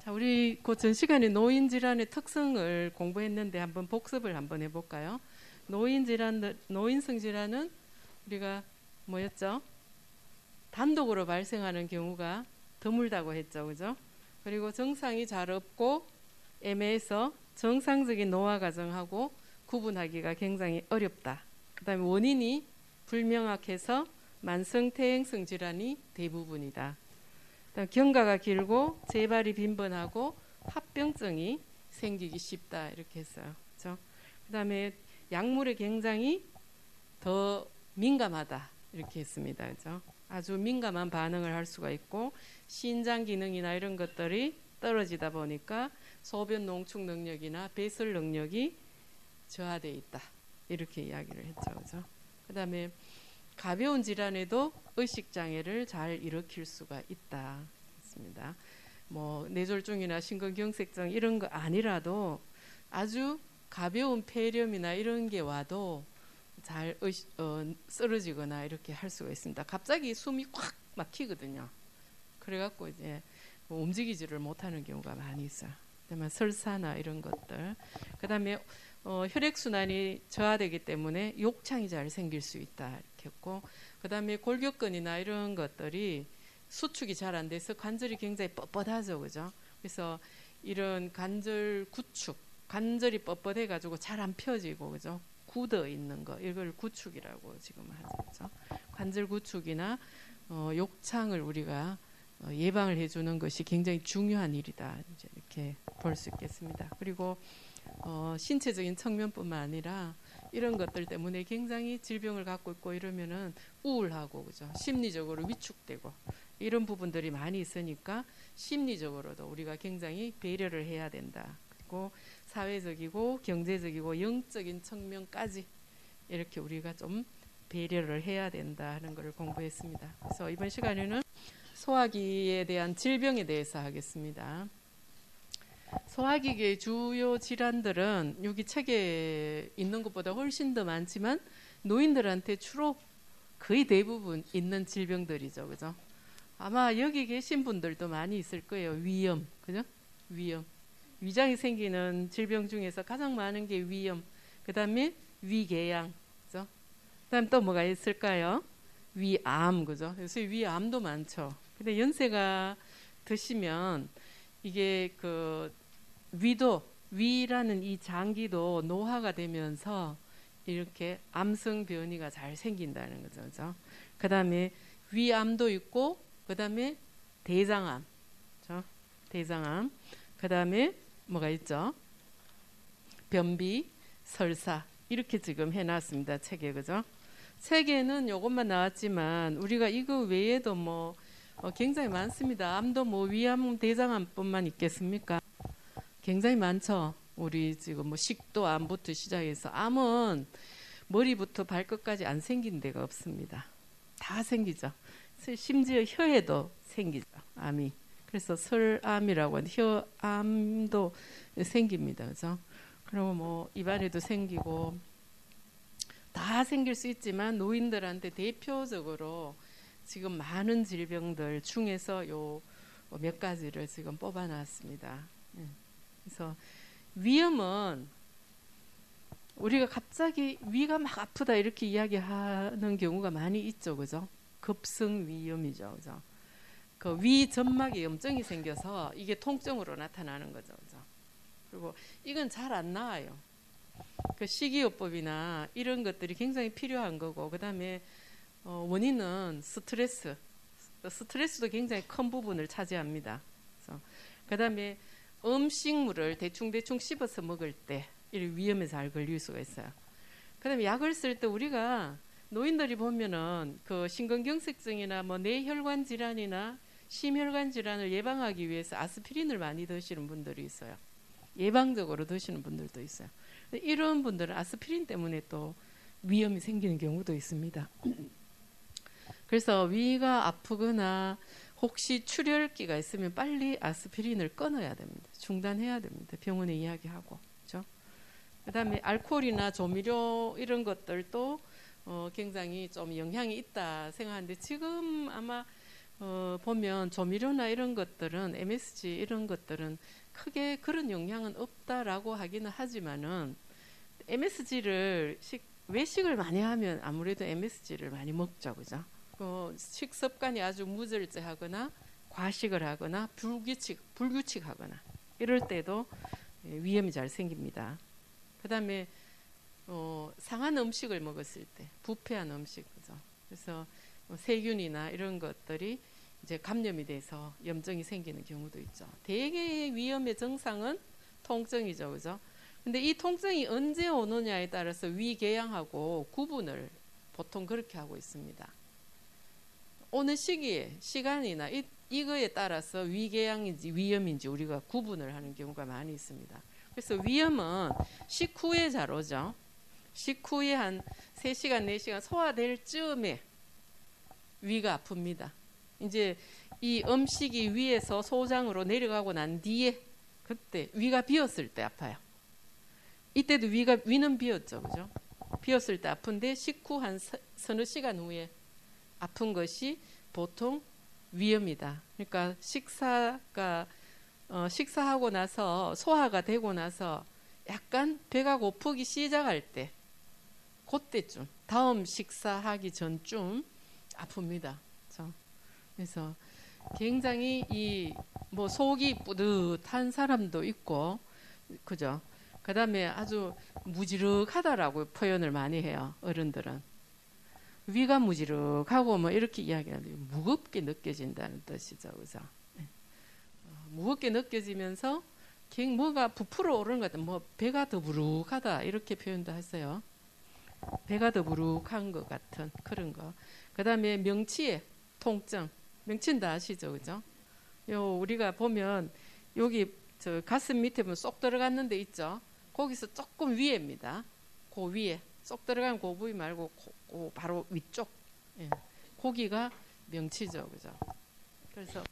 자, 우리 그 전 시간에 노인 질환의 특성을 공부했는데 한번 복습을 한번 해볼까요? 노인성 질환은 우리가 뭐였죠? 단독으로 발생하는 경우가 드물다고 했죠, 그죠? 그리고 정상이 잘 없고 애매해서 정상적인 노화 과정하고 구분하기가 굉장히 어렵다. 그다음에 원인이 불명확해서 만성퇴행성 질환이 대부분이다. 경과가 길고 재발이 빈번하고 합병증이 생기기 쉽다 이렇게 했어요. 그렇죠? 그다음에 약물에 굉장히 더 민감하다 이렇게 했습니다. 그렇죠? 아주 민감한 반응을 할 수가 있고 신장 기능이나 이런 것들이 떨어지다 보니까 소변 농축 능력이나 배설 능력이 저하되어 있다 이렇게 이야기를 했죠. 그렇죠? 그다음에 가벼운 질환에도 의식 장애를 잘 일으킬 수가 있다. 했습니다. 뭐 뇌졸중이나 심근경색증 이런 거 아니라도 아주 가벼운 폐렴이나 이런 게 와도 잘 쓰러지거나 이렇게 할 수가 있습니다. 갑자기 숨이 확 막히거든요. 그래갖고 이제 뭐 움직이지를 못하는 경우가 많이 있어요. 그다음에 설사나 이런 것들. 그다음에 혈액순환이 저하되기 때문에 욕창이 잘 생길 수 있다 이렇게 했고, 그다음에 골격근이나 이런 것들이 수축이 잘 안 돼서 관절이 굉장히 뻣뻣하죠, 그죠? 그래서 이런 관절 구축, 관절이 뻣뻣해가지고 잘 안 펴지고, 그죠? 굳어 있는 거, 이걸 구축이라고 지금 하죠, 그죠? 관절 구축이나 욕창을 우리가 예방을 해주는 것이 굉장히 중요한 일이다, 이제 이렇게 볼 수 있겠습니다. 그리고 신체적인 측면뿐만 아니라 이런 것들 때문에 굉장히 질병을 갖고 있고 이러면은 우울하고, 그죠? 심리적으로 위축되고 이런 부분들이 많이 있으니까 심리적으로도 우리가 굉장히 배려를 해야 된다. 그리고 사회적이고 경제적이고 영적인 측면까지 이렇게 우리가 좀 배려를 해야 된다 하는 것을 공부했습니다. 그래서 이번 시간에는 소화기에 대한 질병에 대해서 하겠습니다. 소화기의 주요 질환들은 여기 책에 있는 것보다 훨씬 더 많지만 노인들한테 주로 거의 대부분 있는 질병들이죠, 그죠? 아마 여기 계신 분들도 많이 있을 거예요. 위염, 그죠? 위염. 위장이 생기는 질병 중에서 가장 많은 게 위염. 그 다음에 위궤양, 그죠? 그 다음 또 뭐가 있을까요? 위암, 그죠? 그래서 위암도 많죠. 근데 연세가 드시면 이게 그 위라는 이 장기도 노화가 되면서 이렇게 암성 변이가 잘 생긴다는 거죠, 그죠? 그 다음에 위암도 있고, 그 다음에 대장암, 그렇죠? 대장암. 그 다음에 뭐가 있죠? 변비, 설사 이렇게 지금 해놨습니다. 책에, 그죠? 책에는 이것만 나왔지만 우리가 이거 외에도 뭐 굉장히 많습니다. 암도 뭐 위암, 대장암뿐만 있겠습니까? 굉장히 많죠. 우리 지금 뭐 식도암부터 시작해서 암은 머리부터 발끝까지 안 생긴 데가 없습니다. 다 생기죠. 심지어 혀에도 생기죠, 암이. 그래서 설암이라고 하는 혀암도 생깁니다, 그죠? 그리고 뭐 입안에도 생기고 다 생길 수 있지만 노인들한테 대표적으로 지금 많은 질병들 중에서 요 몇 가지를 지금 뽑아놨습니다. 그래서 위염은 우리가 갑자기 위가 막 아프다 이렇게 이야기하는 경우가 많이 있죠, 그죠? 급성 위염이죠, 그죠? 그 위 점막에 염증이 생겨서 이게 통증으로 나타나는 거죠, 그죠? 그리고 이건 잘 안 나아요. 그 식이요법이나 이런 것들이 굉장히 필요한 거고, 그 다음에 원인은 스트레스도 굉장히 큰 부분을 차지합니다. 그 다음에 음식물을 대충 씹어서 먹을 때 이런 위험에 잘 걸릴 수가 있어요. 그 다음에 약을 쓸 때 우리가 노인들이 보면은 그 심근경색증이나 뭐 뇌혈관 질환이나 심혈관 질환을 예방하기 위해서 아스피린을 많이 드시는 분들이 있어요. 예방적으로 드시는 분들도 있어요. 이런 분들은 아스피린 때문에 또 위험이 생기는 경우도 있습니다. 그래서 위가 아프거나 혹시 출혈기가 있으면 빨리 아스피린을 끊어야 됩니다. 중단해야 됩니다. 병원에 이야기하고, 그렇죠? 그다음에 알코올이나 조미료 이런 것들도 굉장히 좀 영향이 있다 생각하는데 지금 아마 보면 조미료나 이런 것들은 MSG 이런 것들은 크게 그런 영향은 없다라고 하기는 하지만은 MSG를 외식을 많이 하면 아무래도 MSG를 많이 먹죠, 그죠? 식습관이 아주 무절제하거나 과식을 하거나 불규칙하거나 이럴 때도 위험이 잘 생깁니다. 그다음에 상한 음식을 먹었을 때, 부패한 음식, 그죠? 그래서 세균이나 이런 것들이 이제 감염이 돼서 염증이 생기는 경우도 있죠. 대개의 위험의 증상은 통증이죠, 그죠? 근데 이 통증이 언제 오느냐에 따라서 위궤양하고 구분을 보통 그렇게 하고 있습니다. 오는 시기에, 시간이나 이거에 따라서 위궤양인지 위염인지 우리가 구분을 하는 경우가 많이 있습니다. 그래서 위염은 식후에 잘 오죠. 식후에 한 3시간, 4시간 소화될 즈음에 위가 아픕니다. 이제 이 음식이 위에서 소장으로 내려가고 난 뒤에 그때 위가 비었을 때 아파요. 이때도 위는 비었죠, 그죠? 비었을 때 아픈데 식후 한 서너 시간 후에 아픈 것이 보통 위염이다. 그러니까 식사하고 나서 소화가 되고 나서 약간 배가 고프기 시작할 때, 그때쯤 다음 식사하기 전쯤 아픕니다. 그래서 굉장히 뭐 속이 뿌듯한 사람도 있고, 그죠? 그다음에 아주 무지럭하다라고 표현을 많이 해요, 어른들은. 위가 무지럭하고 뭐 이렇게 이야기하는데 무겁게 느껴진다는 뜻이죠, 그죠? 무겁게 느껴지면서 뭐가 부풀어 오르는 것 같아. 뭐 배가 더부룩하다 이렇게 표현도 했어요. 배가 더부룩한 것 같은 그런 거. 그다음에 명치의 통증. 명치는 다 아시죠, 그죠? 우리가 보면 여기 저 가슴 밑에 보면 쏙 들어갔는 데 있죠. 거기서 조금 위에입니다. 그 위에 쏙 들어간 그 부위 말고 바로 위쪽. 예. 거기가 명치죠, 그죠? 그래서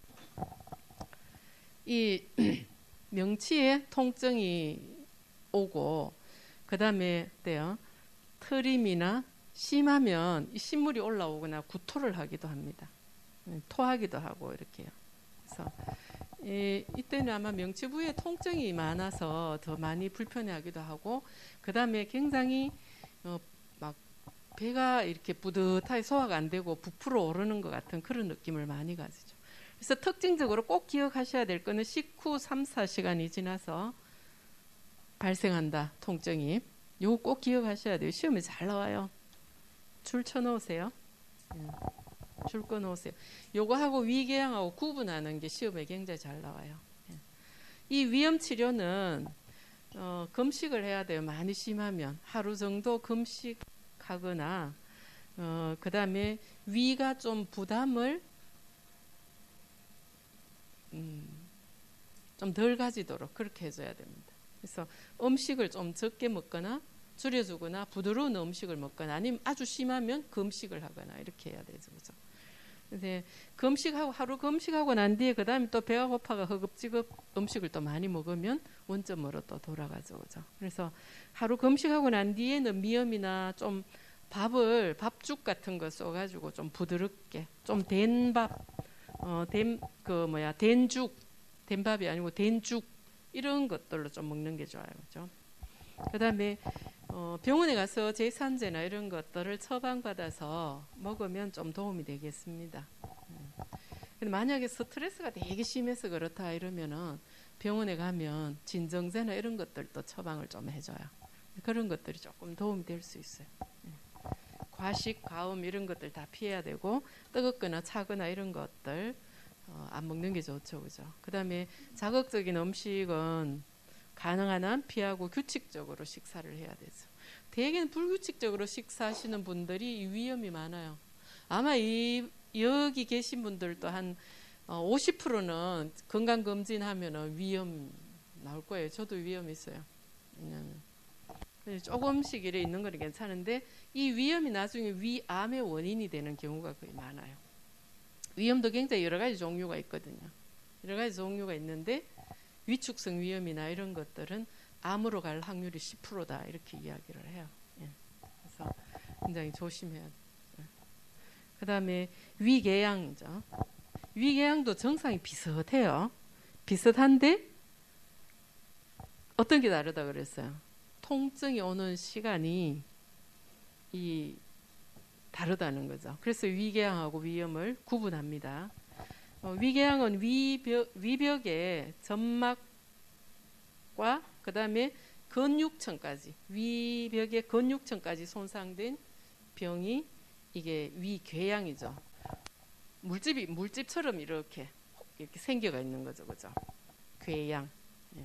이 명치에 통증이 오고 그다음에 어때요? 트림이나 심하면 이 신물이 올라오거나 구토를 하기도 합니다. 토하기도 하고 이렇게요. 그래서 이때는 아마 명치 부위에 통증이 많아서 더 많이 불편해하기도 하고 그다음에 굉장히 막 배가 이렇게 뿌듯하게 소화가 안 되고 부풀어 오르는 것 같은 그런 느낌을 많이 가지죠. 그래서 특징적으로 꼭 기억하셔야 될 거는 식후 3, 4시간이 지나서 발생한다, 통증이. 요거 꼭 기억하셔야 돼요. 시험에 잘 나와요. 줄 쳐놓으세요. 줄 꺼놓으세요. 요거 하고 위궤양하고 구분하는 게 시험에 굉장히 잘 나와요. 이 위염 치료는 금식을 해야 돼요. 많이 심하면 하루 정도 금식하거나 그 다음에 위가 좀 부담을 좀 덜 가지도록 그렇게 해줘야 됩니다. 그래서 음식을 좀 적게 먹거나 줄여주거나 부드러운 음식을 먹거나 아니면 아주 심하면 금식을 하거나 이렇게 해야 되죠, 그죠? 근데 하루 금식하고 난 뒤에 그 다음에 또 배가 고파가 허겁지겁 음식을 또 많이 먹으면 원점으로 또 돌아가죠, 그죠? 그래서 하루 금식하고 난 뒤에는 미염이나 좀 밥죽 같은 거 써가지고 좀 부드럽게 좀 된 밥이 아니고 된죽 이런 것들로 좀 먹는 게 좋아요, 그죠? 그다음에 병원에 가서 제산제나 이런 것들을 처방받아서 먹으면 좀 도움이 되겠습니다. 근데 만약에 스트레스가 되게 심해서 그렇다 이러면은 병원에 가면 진정제나 이런 것들도 처방을 좀 해줘요. 그런 것들이 조금 도움이 될 수 있어요. 과식, 과음 이런 것들 다 피해야 되고 뜨겁거나 차거나 이런 것들 안 먹는 게 좋죠, 그죠? 그다음에 자극적인 음식은 가능한 한 피하고 규칙적으로 식사를 해야 되죠. 대개는 불규칙적으로 식사하시는 분들이 위험이 많아요. 아마 여기 계신 분들도 한 50%는 건강검진하면 위험 나올 거예요. 저도 위험 있어요. 조금씩 이래 있는 건 괜찮은데 이 위험이 나중에 위암의 원인이 되는 경우가 거의 많아요. 위험도 굉장히 여러 가지 종류가 있거든요. 여러 가지 종류가 있는데 위축성 위염이나 이런 것들은 암으로 갈 확률이 10%다 이렇게 이야기를 해요. 그래서 굉장히 조심해야 돼요. 그 다음에 위궤양이죠. 위궤양도 증상이 비슷해요. 비슷한데 어떤 게 다르다 그랬어요? 통증이 오는 시간이 다르다는 거죠. 그래서 위궤양하고 위염을 구분합니다. 위궤양은 위벽의 점막과 그 다음에 근육층까지, 위벽의 근육층까지 손상된 병이 이게 위궤양이죠. 물집처럼 이렇게 생겨가 있는 거죠, 그죠? 궤양. 예.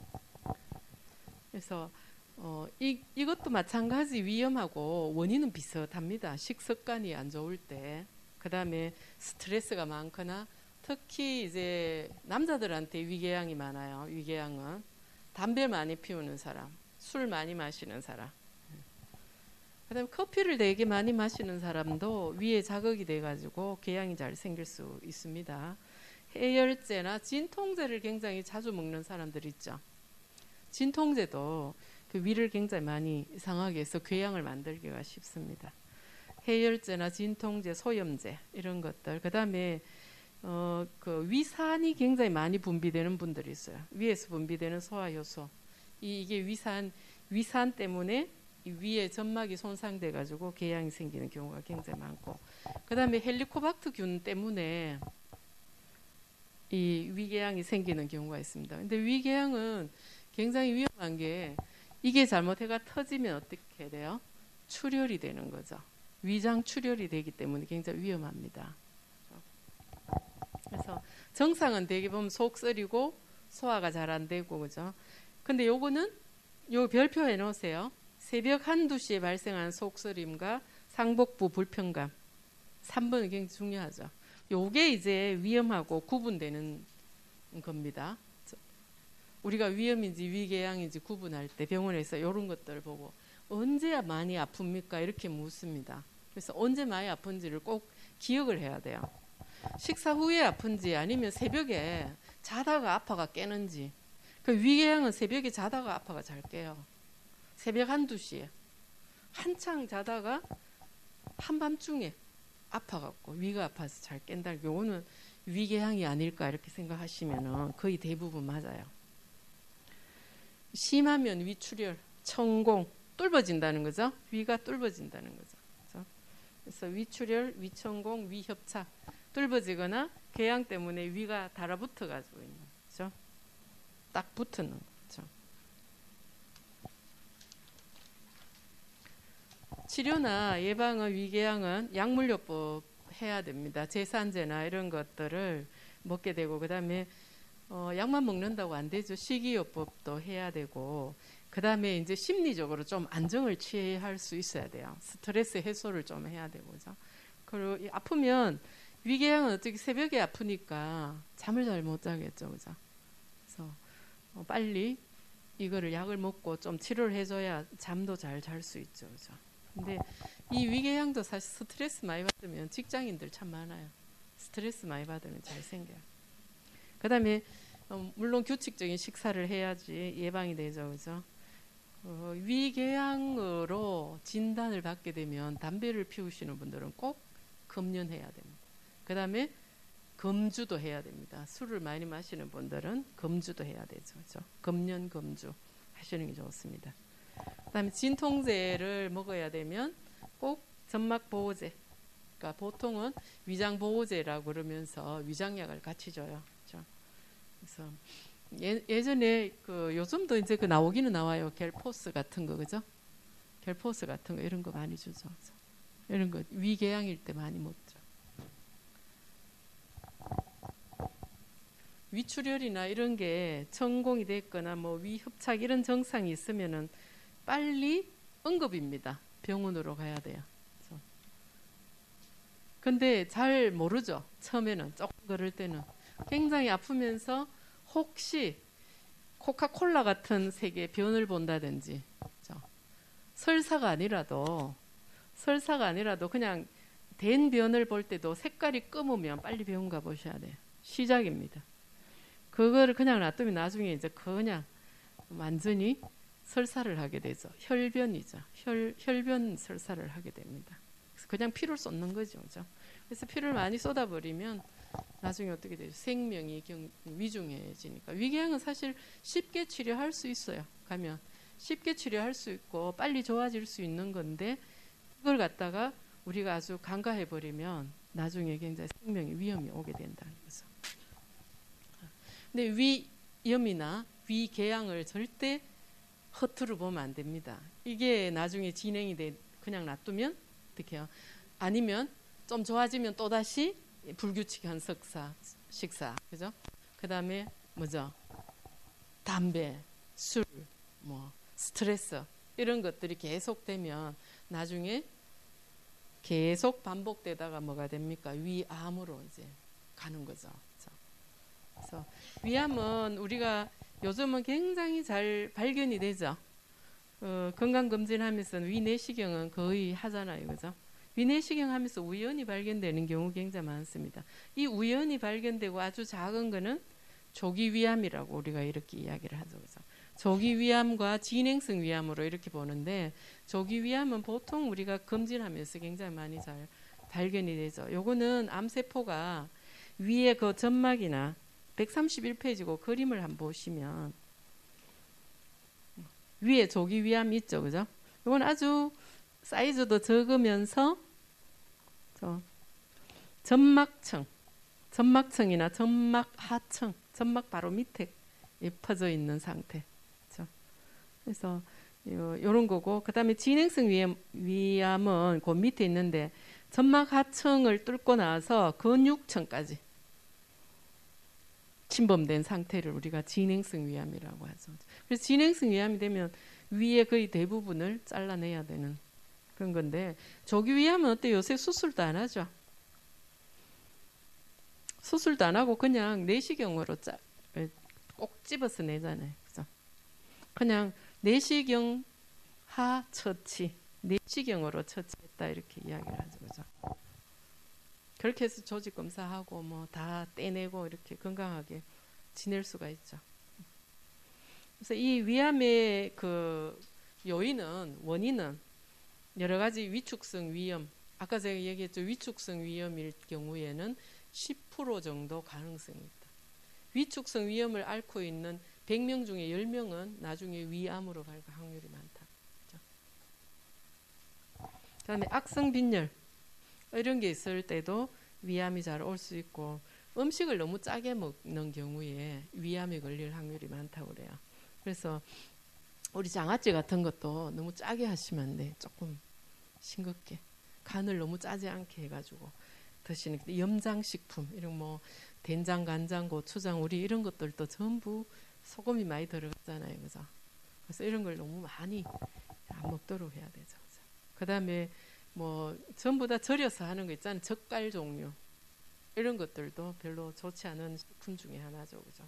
그래서 이것도 마찬가지 위험하고 원인은 비슷합니다. 식습관이 안 좋을 때, 그 다음에 스트레스가 많거나 특히 이제 남자들한테 위궤양이 많아요. 위궤양은 담배 많이 피우는 사람, 술 많이 마시는 사람, 그 다음에 커피를 되게 많이 마시는 사람도 위에 자극이 돼가지고 궤양이 잘 생길 수 있습니다. 해열제나 진통제를 굉장히 자주 먹는 사람들 있죠. 진통제도 그 위를 굉장히 많이 상하게 해서 궤양을 만들기가 쉽습니다. 해열제나 진통제, 소염제 이런 것들. 그 다음에 그 위산이 굉장히 많이 분비되는 분들이 있어요. 위에서 분비되는 소화효소. 이게 위산 때문에 이 위에 점막이 손상돼 가지고 궤양이 생기는 경우가 굉장히 많고, 그 다음에 헬리코박터균 때문에 이 위궤양이 생기는 경우가 있습니다. 근데 위궤양은 굉장히 위험한 게 이게 잘못해가 터지면 어떻게 돼요? 출혈이 되는 거죠. 위장 출혈이 되기 때문에 굉장히 위험합니다. 그래서 정상은 대개 보면 속 쓰리고 소화가 잘 안 되고, 그죠? 근데 요거는 요 별표 해 놓으세요. 새벽 1, 2시에 발생하는 속쓰림과 상복부 불편감. 3번은 굉장히 중요하죠. 요게 이제 위험하고 구분되는 겁니다. 우리가 위험인지 위궤양인지 구분할 때 병원에서 이런 것들을 보고 언제야 많이 아픕니까? 이렇게 묻습니다. 그래서 언제 많이 아픈지를 꼭 기억을 해야 돼요. 식사 후에 아픈지 아니면 새벽에 자다가 아파가 깨는지. 그 위궤양은 새벽에 자다가 아파가 잘 깨요. 새벽 1, 2시에 한창 자다가 한밤중에 아파갖고 위가 아파서 잘 깬다. 요거는 위궤양이 아닐까 이렇게 생각하시면은 거의 대부분 맞아요. 심하면 위출혈, 천공, 뚫어진다는 거죠. 위가 뚫어진다는 거죠. 그래서 위출혈, 위천공, 위협착, 뚫어지거나 궤양 때문에 위가 달아붙어 가지고 있는 거죠. 딱 붙는 거죠. 치료나 예방의 위궤양은 약물요법 해야 됩니다. 제산제나 이런 것들을 먹게 되고, 그 다음에 약만 먹는다고 안 되죠. 식이요법도 해야 되고, 그 다음에 이제 심리적으로 좀 안정을 취할 수 있어야 돼요. 스트레스 해소를 좀 해야 되고, 그죠? 그리고 아프면 위궤양은 어떻게 새벽에 아프니까 잠을 잘 못 자겠죠, 그죠? 그래서 빨리 이거를 약을 먹고 좀 치료를 해줘야 잠도 잘 잘 수 있죠, 그죠? 근데 이 위궤양도 사실 스트레스 많이 받으면 직장인들 참 많아요. 스트레스 많이 받으면 잘 생겨요. 그 다음에 물론 규칙적인 식사를 해야지 예방이 되죠, 그죠? 위궤양으로 진단을 받게 되면 담배를 피우시는 분들은 꼭 금연해야 됩니다. 그 다음에 금주도 해야 됩니다. 술을 많이 마시는 분들은 금주도 해야 되죠, 그죠? 금연, 금주 하시는 게 좋습니다. 그 다음에 진통제를 먹어야 되면 꼭 점막보호제, 그러니까 보통은 위장보호제라고 그러면서 위장약을 같이 줘요. 그렇죠? 그래서 예전에 요즘도 이제 나오기는 나와요. 겔포스 같은 거, 그죠? 겔포스 같은 거 이런 거 많이 주죠. 그죠? 이런 거 위궤양일 때 많이 먹죠. 위출혈이나 이런 게 천공이 됐거나 뭐 위협착 이런 증상이 있으면은 빨리 응급입니다. 병원으로 가야 돼요. 근데 잘 모르죠. 처음에는 조금 그럴 때는 굉장히 아프면서 혹시 코카콜라 같은 색의 변을 본다든지, 그렇죠? 설사가 아니라도 그냥 된 변을 볼 때도 색깔이 검으면 빨리 병원 가보셔야 돼요. 시작입니다. 그거를 그냥 놔두면 나중에 이제 그냥 완전히 설사를 하게 되죠. 혈변이죠. 혈변 설사를 하게 됩니다. 그래서 그냥 피를 쏟는 거죠, 그죠? 그래서 피를 많이 쏟아버리면 나중에 어떻게 되죠? 생명이 위중해지니까. 위궤양은 사실 쉽게 치료할 수 있어요. 가면 쉽게 치료할 수 있고 빨리 좋아질 수 있는 건데 그걸 갖다가 우리가 아주 간과해 버리면 나중에 굉장히 생명의 위험이 오게 된다는 거죠. 근데 위염이나 위궤양을 절대 허투루 보면 안 됩니다. 이게 나중에 진행이 돼 그냥 놔두면 어떻게 해요? 아니면 좀 좋아지면 또다시 불규칙한 식사, 그죠? 그 다음에 뭐죠? 담배, 술, 뭐 스트레스 이런 것들이 계속되면 나중에 계속 반복되다가 뭐가 됩니까? 위암으로 이제 가는 거죠. 그래서 위암은 우리가 요즘은 굉장히 잘 발견이 되죠. 건강검진하면서 위내시경은 거의 하잖아요. 그죠? 위내시경 하면서 우연히 발견되는 경우 굉장히 많습니다. 이 우연히 발견되고 아주 작은 거는 조기 위암이라고 우리가 이렇게 이야기를 하죠. 그죠? 조기 위암과 진행성 위암으로 이렇게 보는데 조기 위암은 보통 우리가 검진하면서 굉장히 많이 잘 발견이 되죠. 요거는 암세포가 위에 그 점막이나 131페이지고 그림을 한번 보시면 위에 조기 위암이 있죠. 그죠? 이건 아주 사이즈도 적으면서 점막층이나 점막하층, 점막 바로 밑에 퍼져 있는 상태. 그렇죠? 그래서 이런 거고, 그 다음에 진행성 위암은 그 밑에 있는데 점막하층을 뚫고 나서 근육층까지 침범된 상태를 우리가 진행성 위암이라고 하죠. 그래서 진행성 위암이 되면 위에 거의 대부분을 잘라내야 되는 그런 건데 조기 위암은 어때요? 요새 수술도 안 하죠. 수술도 안 하고 그냥 내시경으로 꼭 집어서 내잖아요. 그죠? 그냥 내시경 하처치, 내시경으로 처치했다 이렇게 이야기를 하죠. 그죠? 그렇게 해서 조직 검사하고 뭐 다 떼내고 이렇게 건강하게 지낼 수가 있죠. 그래서 이 위암의 그 원인은 여러 가지 위축성 위염, 아까 제가 얘기했죠. 위축성 위염일 경우에는 10% 정도 가능성이 있다. 위축성 위염을 앓고 있는 100명 중에 10명은 나중에 위암으로 갈 확률이 많다. 그다음에 악성 빈혈 이런 게 있을 때도 위암이 잘 올 수 있고 음식을 너무 짜게 먹는 경우에 위암에 걸릴 확률이 많다고 그래요. 그래서 우리 장아찌 같은 것도 너무 짜게 하시면 안 돼. 조금 싱겁게 간을 너무 짜지 않게 해가지고 드시는 염장식품 이런 뭐 된장, 간장, 고추장 우리 이런 것들도 전부 소금이 많이 들어가잖아요. 그죠? 그래서 이런 걸 너무 많이 안 먹도록 해야 되죠. 그 다음에 뭐 전부 다 절여서 하는 거 있잖아요. 젓갈 종류 이런 것들도 별로 좋지 않은 식품 중에 하나죠. 그죠?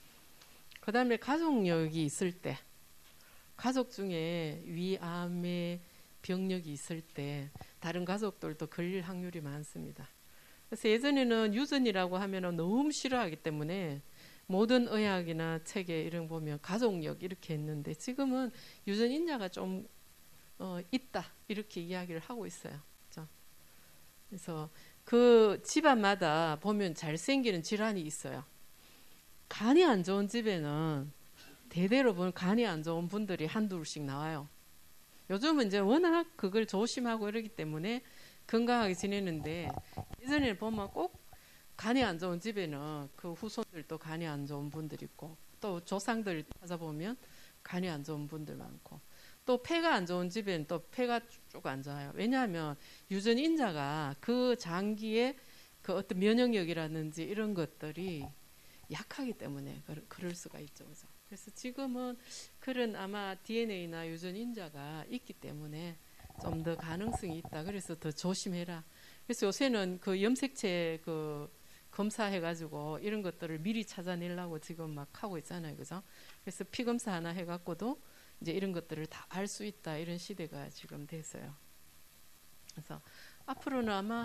그 다음에 가족력이 있을 때 가족 중에 위암의 병력이 있을 때 다른 가족들도 걸릴 확률이 많습니다. 그래서 예전에는 유전이라고 하면 너무 싫어하기 때문에 모든 의학이나 책에 이런 보면 가족력 이렇게 했는데 지금은 유전 인자가 좀 있다 이렇게 이야기를 하고 있어요. 그렇죠? 그래서 그 집안마다 보면 잘 생기는 질환이 있어요. 간이 안 좋은 집에는 대대로 보면 간이 안 좋은 분들이 한둘씩 나와요. 요즘은 이제 워낙 그걸 조심하고 이러기 때문에 건강하게 지내는데 예전에 보면 꼭 간이 안 좋은 집에는 그 후손들도 간이 안 좋은 분들 있고 또 조상들 찾아보면 간이 안 좋은 분들 많고 또 폐가 안 좋은 집에는 또 폐가 쭉 안 좋아요. 왜냐하면 유전 인자가 그 장기의 그 어떤 면역력이라든지 이런 것들이 약하기 때문에 그럴 수가 있죠. 그죠? 그래서 지금은 그런 아마 DNA나 유전 인자가 있기 때문에 좀 더 가능성이 있다. 그래서 더 조심해라. 그래서 요새는 그 염색체 그 검사해가지고 이런 것들을 미리 찾아내려고 지금 막 하고 있잖아요. 그죠? 그래서 피 검사 하나 해갖고도 이제 이런 것들을 다 알 수 있다. 이런 시대가 지금 됐어요. 그래서 앞으로는 아마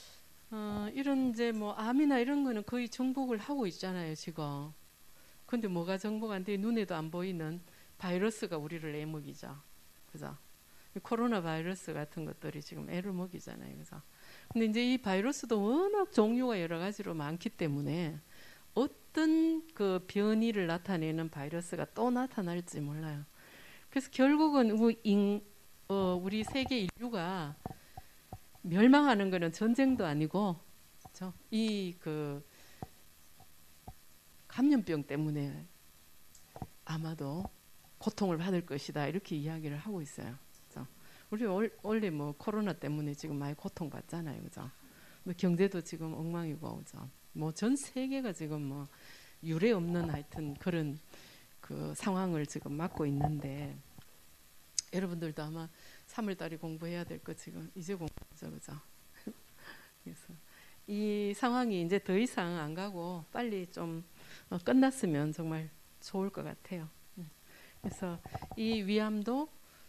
이런 이제 뭐 암이나 이런 거는 거의 정복을 하고 있잖아요. 지금. 근데 뭐가 정복 안 돼? 눈에도 안 보이는 바이러스가 우리를 애먹이죠. 그죠? 코로나 바이러스 같은 것들이 지금 애를 먹이잖아요. 그래서 근데 이제 이 바이러스도 워낙 종류가 여러 가지로 많기 때문에 어떤 그 변이를 나타내는 바이러스가 또 나타날지 몰라요. 그래서 결국은 우리 세계 인류가 멸망하는 거는 전쟁도 아니고, 그렇죠? 이 그 감염병 때문에 아마도 고통을 받을 것이다 이렇게 이야기를 하고 있어요. 그렇죠? 우리 원래 뭐 코로나 때문에 지금 많이 고통받잖아요, 그죠? 뭐 경제도 지금 엉망이고, 그죠? 뭐 전 세계가 지금 뭐 유례 없는 하여튼 그런 그 상황을 지금 맞고 있는데, 여러분들도 아마 3월달에 공부해야 될 거 지금 이제 공부하죠, 그죠? 그래서 이 상황이 이제 더 이상 안 가고 빨리 좀 끝났으면 정말 좋을 것 같아요. 그래서 이 위암도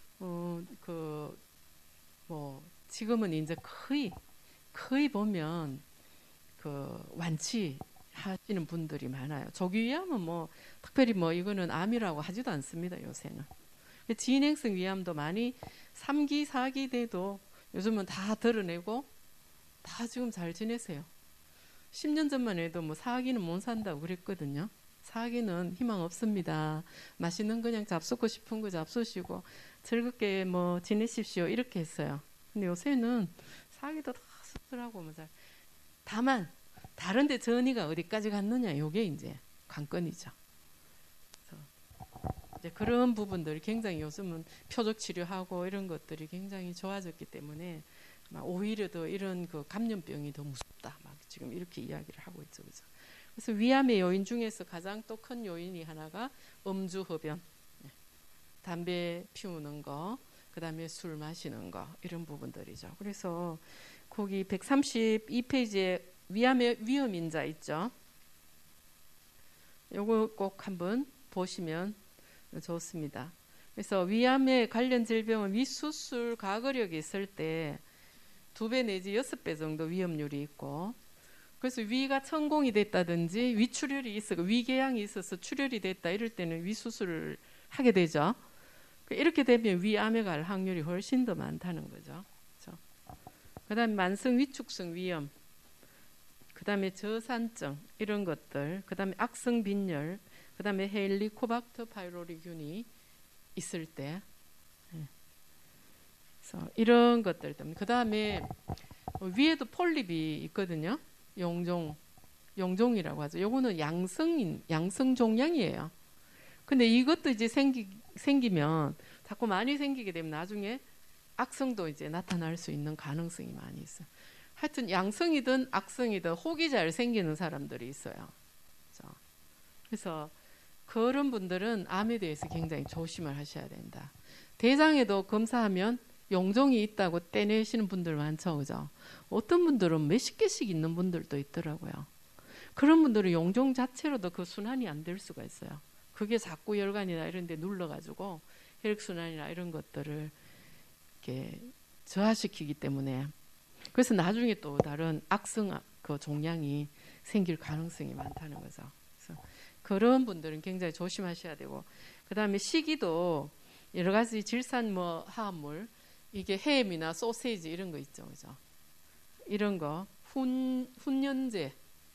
뭐 지금은 이제 거의 보면 그 완치하시는 분들이 많아요. 조기위암은 뭐 특별히 뭐 이거는 암이라고 하지도 않습니다, 요새는. 진행성 위암도 많이 3기, 4기 돼도 요즘은 다 드러내고 다 지금 잘 지내세요. 10년 전만 해도 뭐 4기는 못 산다고 그랬거든요. 4기는 희망 없습니다. 맛있는 그냥 잡수고 싶은 거 잡수시고 즐겁게 뭐 지내십시오 이렇게 했어요. 근데 요새는 4기도 다 수술하고 뭐 잘. 다만 다른 데 전이가 어디까지 갔느냐 이게 이제 관건이죠. 이제 그런 부분들이 굉장히 요즘은 표적 치료하고 이런 것들이 굉장히 좋아졌기 때문에 오히려 더 이런 그 감염병이 더 무섭다. 막 지금 이렇게 이야기를 하고 있죠, 그죠? 그래서 위암의 요인 중에서 가장 또 큰 요인이 하나가 음주 흡연, 담배 피우는 거, 그다음에 술 마시는 거 이런 부분들이죠. 그래서 거기 132페이지에 위암의 위험인자 있죠. 요거 꼭 한번 보시면 좋습니다. 그래서 위암에 관련 질병은 위수술 가거력이 있을 때 2배 내지 6배 정도 위험률이 있고, 그래서 위가 천공이 됐다든지 위출혈이 있어 위궤양이 있어서 출혈이 됐다 이럴 때는 위수술을 하게 되죠. 이렇게 되면 위암에 갈 확률이 훨씬 더 많다는 거죠. 그렇죠? 그다음에 만성 위축성 위염, 그다음에 저산증 이런 것들, 그다음에 악성 빈혈, 그다음에 헬리코박터 파이로리균이 있을 때, 그래서 이런 것들 때문에. 그다음에 위에도 폴립이 있거든요. 용종이라고 하죠. 요거는 양성 종양이에요. 근데 이것도 이제 생기면 자꾸 많이 생기게 되면 나중에 악성도 이제 나타날 수 있는 가능성이 많이 있어요. 하여튼 양성이든 악성이든 혹이 잘 생기는 사람들이 있어요. 그렇죠? 그래서 그런 분들은 암에 대해서 굉장히 조심을 하셔야 된다. 대장에도 검사하면 용종이 있다고 떼내시는 분들 많죠, 그죠? 어떤 분들은 몇십 개씩 있는 분들도 있더라고요. 그런 분들은 용종 자체로도 그 순환이 안 될 수가 있어요. 그게 자꾸 혈관이나 이런 데 눌러가지고 혈액순환이나 이런 것들을 이렇게 저하시키기 때문에, 그래서 나중에 또 다른 악성 그 종양이 생길 가능성이 많다는 거죠. 그래서 그런 분들은 굉장히 조심하셔야 되고, 그 다음에 식이도 여러 가지 질산 뭐 화합물, 이게 햄이나 소세지 이런 거 있죠, 그죠? 이런 거 훈연제,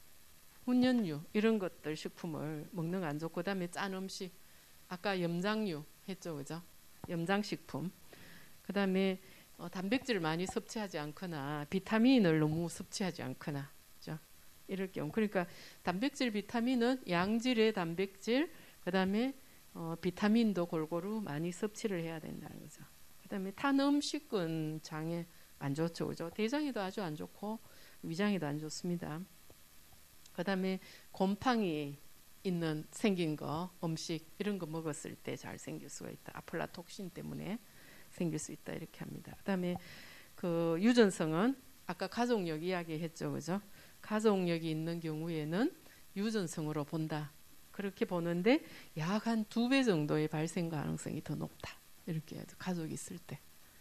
훈연류 이런 것들 식품을 먹는 거 안 좋고, 그 다음에 짠 음식, 아까 염장류 했죠, 그죠? 염장식품. 그 다음에 단백질을 많이 섭취하지 않거나 비타민을 너무 섭취하지 않거나, 그죠? 이럴 경우, 그러니까 단백질, 비타민은 양질의 단백질, 그 다음에 비타민도 골고루 많이 섭취를 해야 된다는 거죠. 그 다음에 탄 음식은 장에 안 좋죠, 그죠? 대장에도 아주 안 좋고 위장에도 안 좋습니다. 그 다음에 곰팡이 생긴 거, 음식 이런 거 먹었을 때 잘 생길 수가 있다. 아플라톡신 때문에 생길 수 있다 이렇게 합니다. 그 다음에 그 유전성은 아까 가족력 이야기했죠, 그죠? 가족력이 있는 경우에는 유전성으로 본다. 그렇게 보는데 약 한 2배 정도의 발생 가능성이 더 높다. 이렇게 해야죠. 가족이 있을 때.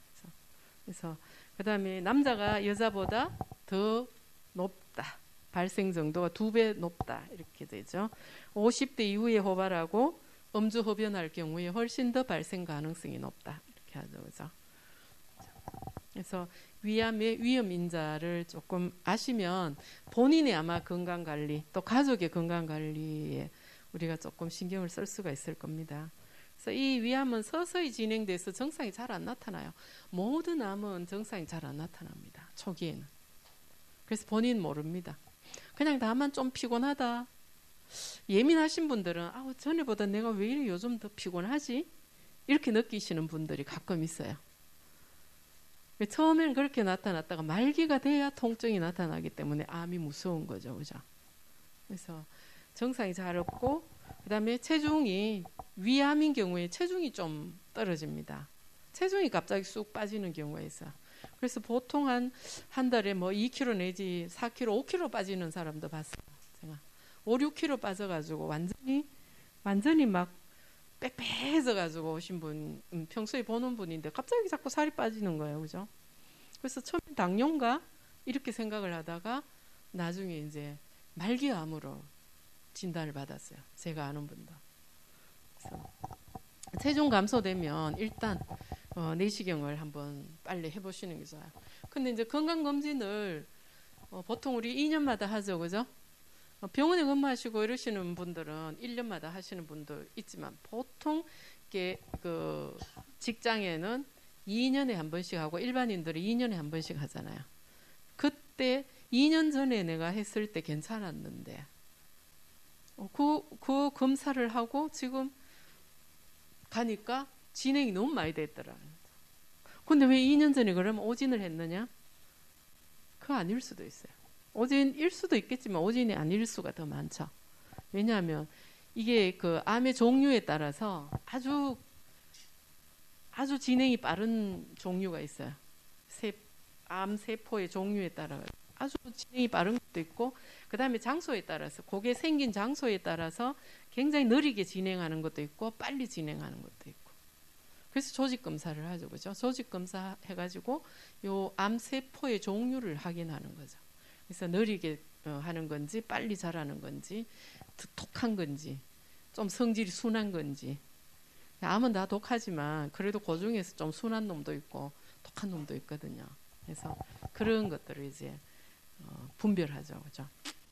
그래서 그 다음에 남자가 여자보다 더 높다. 발생 정도가 2배 높다. 이렇게 되죠. 50대 이후에 호발하고 음주 흡연할 경우에 훨씬 더 발생 가능성이 높다. 이렇게 하죠, 그죠? 그래서 위암의 위험 인자를 조금 아시면 본인의 아마 건강 관리 또 가족의 건강 관리에 우리가 조금 신경을 쓸 수가 있을 겁니다. 그래서 이 위암은 서서히 진행돼서 증상이 잘 안 나타나요. 모든 암은 증상이 잘 안 나타납니다. 초기에는. 그래서 본인 모릅니다. 그냥 다만 좀 피곤하다. 예민하신 분들은 전에보다 내가 왜 이래 요즘 더 피곤하지? 이렇게 느끼시는 분들이 가끔 있어요. 처음에는 그렇게 나타났다가 말기가 돼야 통증이 나타나기 때문에 암이 무서운 거죠. 그죠? 그래서 증상이 잘 없고 그다음에 체중이 위암인 경우에 체중이 좀 떨어집니다. 체중이 갑자기 쑥 빠지는 경우가 있어요. 그래서 보통 한 달에 뭐 2kg 내지 4kg, 5kg 빠지는 사람도 봤어요. 제가 5, 6kg 빠져가지고 완전히 막 빼빼해져 가지고 오신 분, 평소에 보는 분인데 갑자기 자꾸 살이 빠지는 거예요. 그죠? 그래서 처음에 당뇨인가 이렇게 생각을 하다가 나중에 이제 말기암으로 진단을 받았어요. 제가 아는 분도. 그래서 체중 감소되면 일단 내시경을 한번 빨리 해보시는 게 좋아요. 근데 이제 건강검진을 보통 우리 2년마다 하죠. 그죠? 병원에 근무하시고 이러시는 분들은 1년마다 하시는 분도 있지만 보통 그 직장에는 2년에 한 번씩 하고 일반인들이 2년에 한 번씩 하잖아요. 그때 2년 전에 내가 했을 때 괜찮았는데 그 검사를 하고 지금 가니까 진행이 너무 많이 됐더라고요. 근데 왜 2년 전에 그러면 오진을 했느냐? 그거 아닐 수도 있어요. 오진일 수도 있겠지만 오진이 아닐 수가 더 많죠. 왜냐하면 이게 그 암의 종류에 따라서 아주 진행이 빠른 종류가 있어요. 암 세포의 종류에 따라 아주 진행이 빠른 것도 있고 그 다음에 장소에 따라서 그게 생긴 장소에 따라서 굉장히 느리게 진행하는 것도 있고 빨리 진행하는 것도 있고 그래서 조직 검사를 하죠. 그죠? 조직 검사 해가지고 요 암 세포의 종류를 확인하는 거죠. 그래서 느리게 하는 건지 빨리 자라는 건지 독한 건지 좀 성질이 순한 건지 암은 다 독하지만 그래도 그 중에서 좀 순한 놈도 있고 독한 놈도 있거든요. 그래서 그런 것들을 이제 분별하죠. 그죠?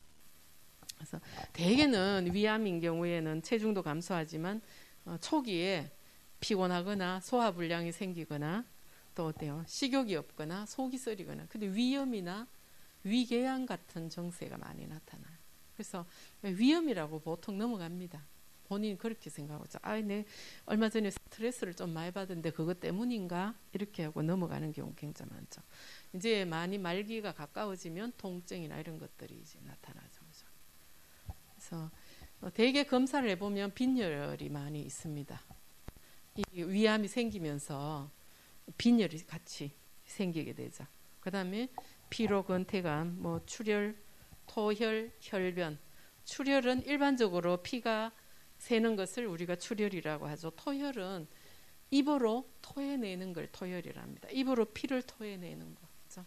그래서 대개는 위암인 경우에는 체중도 감소하지만 초기에 피곤하거나 소화불량이 생기거나 또 어때요? 식욕이 없거나 속이 쓰리거나 근데 위염이나 위궤양 같은 증세가 많이 나타나요. 그래서 위염이라고 보통 넘어갑니다. 본인이 그렇게 생각하고 내 얼마 전에 스트레스를 좀 많이 받은데 그것 때문인가 이렇게 하고 넘어가는 경우 굉장히 많죠. 이제 많이 말기가 가까워지면 통증이나 이런 것들이 이제 나타나죠. 그렇죠? 그래서 대개 검사를 해보면 빈혈이 많이 있습니다. 이 위암이 생기면서 빈혈이 같이 생기게 되죠. 그 다음에 피로, 건태감, 뭐 출혈, 토혈, 혈변. 출혈은 일반적으로 피가 새는 것을 우리가 출혈이라고 하죠. 토혈은 입으로 토해내는 걸 토혈이라 합니다. 입으로 피를 토해내는 거죠.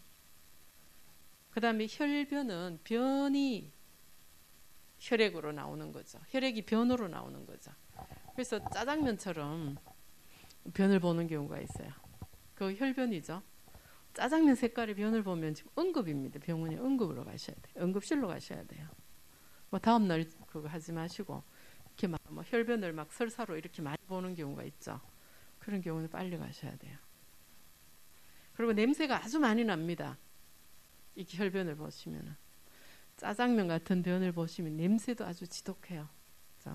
그 다음에 혈변은 변이 혈액으로 나오는 거죠. 혈액이 변으로 나오는 거죠. 그래서 짜장면처럼 변을 보는 경우가 있어요. 그 혈변이죠. 짜장면 색깔의 변을 보면 지금 응급입니다. 병원에 응급으로 가셔야 돼요. 응급실로 가셔야 돼요. 뭐 다음날 그거 하지 마시고 이렇게 막 뭐 혈변을 막 설사로 이렇게 많이 보는 경우가 있죠. 그런 경우는 빨리 가셔야 돼요. 그리고 냄새가 아주 많이 납니다. 이렇게 혈변을 보시면은 짜장면 같은 변을 보시면 냄새도 아주 지독해요. 그렇죠?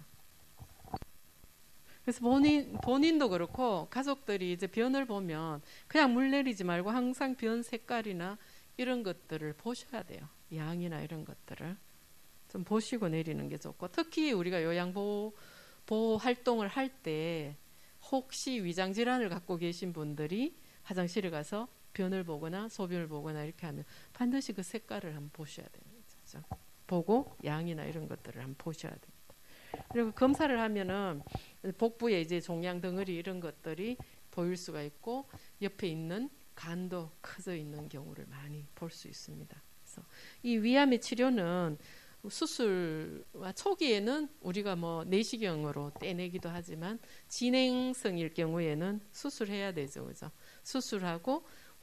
그래서 본인도 그렇고 가족들이 이제 변을 보면 그냥 물 내리지 말고 항상 변 색깔이나 이런 것들을 보셔야 돼요. 양이나 이런 것들을 좀 보시고 내리는 게 좋고 특히 우리가 요양보호 활동을 할 때 혹시 위장질환을 갖고 계신 분들이 화장실에 가서 변을 보거나 소변을 보거나 이렇게 하면 반드시 그 색깔을 한번 보셔야 됩니다. 그렇죠? 보고 양이나 이런 것들을 한번 보셔야 됩니다. 그리고 검사를 하면은 복부에 이제 종양 덩어리 이런 것들이 보일 수가 있고 옆에 있는 간도 커져 있는 경우를 많이 볼 수 있습니다. 그래서 이 위암의 치료는 수술과 초기에는 우리가 뭐 내시경으로 떼내기도 하지만 진행성일 경우에는 수술해야 되죠. 그죠? 수술하고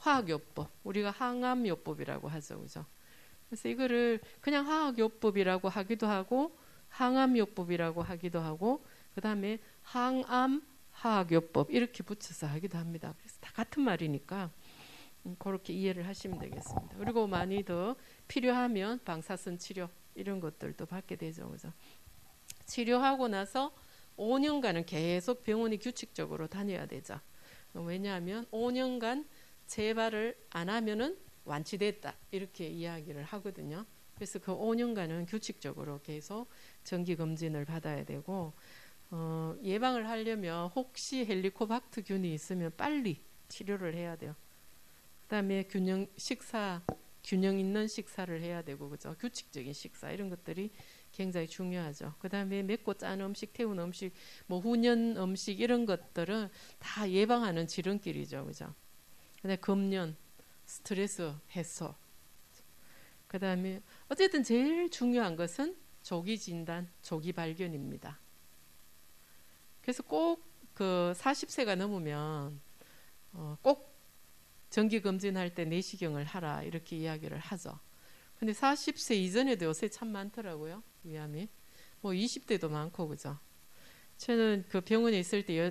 화학요법, 우리가 항암요법이라고 하죠, 그죠? 그래서 이거를 그냥 화학요법이라고 하기도 하고 항암요법이라고 하기도 하고 그 다음에 항암화학요법 이렇게 붙여서 하기도 합니다. 그래서 다 같은 말이니까 그렇게 이해를 하시면 되겠습니다. 그리고 많이 더 필요하면 방사선 치료 이런 것들도 받게 되죠, 그죠? 치료하고 나서 5년간은 계속 병원에 규칙적으로 다녀야 되죠. 왜냐하면 5년간 재발을 안 하면은 완치됐다 이렇게 이야기를 하거든요. 그래서 그 5년간은 규칙적으로 계속 정기 검진을 받아야 되고 예방을 하려면 혹시 헬리코박터균이 있으면 빨리 치료를 해야 돼요. 그다음에 균형 있는 식사를 해야 되고 그죠? 규칙적인 식사 이런 것들이 굉장히 중요하죠. 그다음에 맵고 짠 음식, 태운 음식, 뭐 훈연 음식 이런 것들은 다 예방하는 지름길이죠, 그죠? 그다음에 금연, 스트레스 해소. 그다음에 어쨌든 제일 중요한 것은 조기 진단, 조기 발견입니다. 그래서 꼭 그 40세가 넘으면 꼭 정기 검진할 때 내시경을 하라 이렇게 이야기를 하죠. 근데 40세 이전에도 요새 참 많더라고요. 위암이. 뭐 20대도 많고 그죠. 저는 그 병원에 있을 때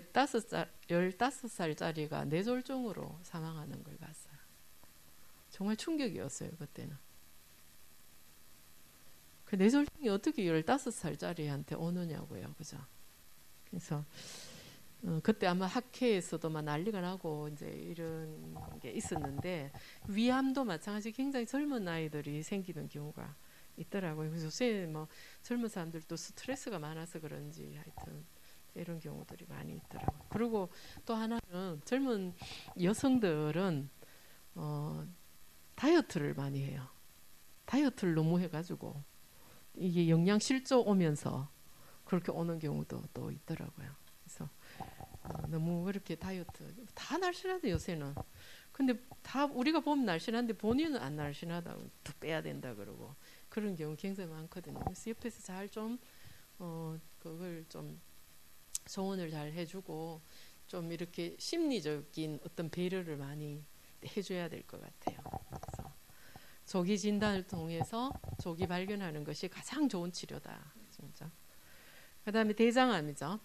15살짜리가 뇌졸중으로 사망하는 걸 봤어요. 정말 충격이었어요. 그때는. 그 뇌졸중이 어떻게 15살짜리한테 오느냐고요. 그죠. 그래서 그때 아마 학회에서도 막 난리가 나고 이제 이런 게 있었는데 위암도 마찬가지 굉장히 젊은 아이들이 생기는 경우가 있더라고요. 그래서 요새 뭐 젊은 사람들도 스트레스가 많아서 그런지 하여튼 이런 경우들이 많이 있더라고요. 그리고 또 하나는 젊은 여성들은 다이어트를 많이 해요. 다이어트를 너무 해가지고 이게 영양실조 오면서 그렇게 오는 경우도 또 있더라고요. 그래서 너무 그렇게 다이어트 다 날씬하대 요새는. 근데 다 우리가 보면 날씬한데 본인은 안 날씬하다고 더 빼야 된다 그러고 그런 경우 굉장히 많거든요. 그래서 옆에서 잘 좀 그걸 좀 조언을 잘 해주고 좀 이렇게 심리적인 어떤 배려를 많이 해줘야 될 것 같아요. 그래서 조기 진단을 통해서 조기 발견하는 것이 가장 좋은 치료다. 진짜. 그다음에 대장암이죠.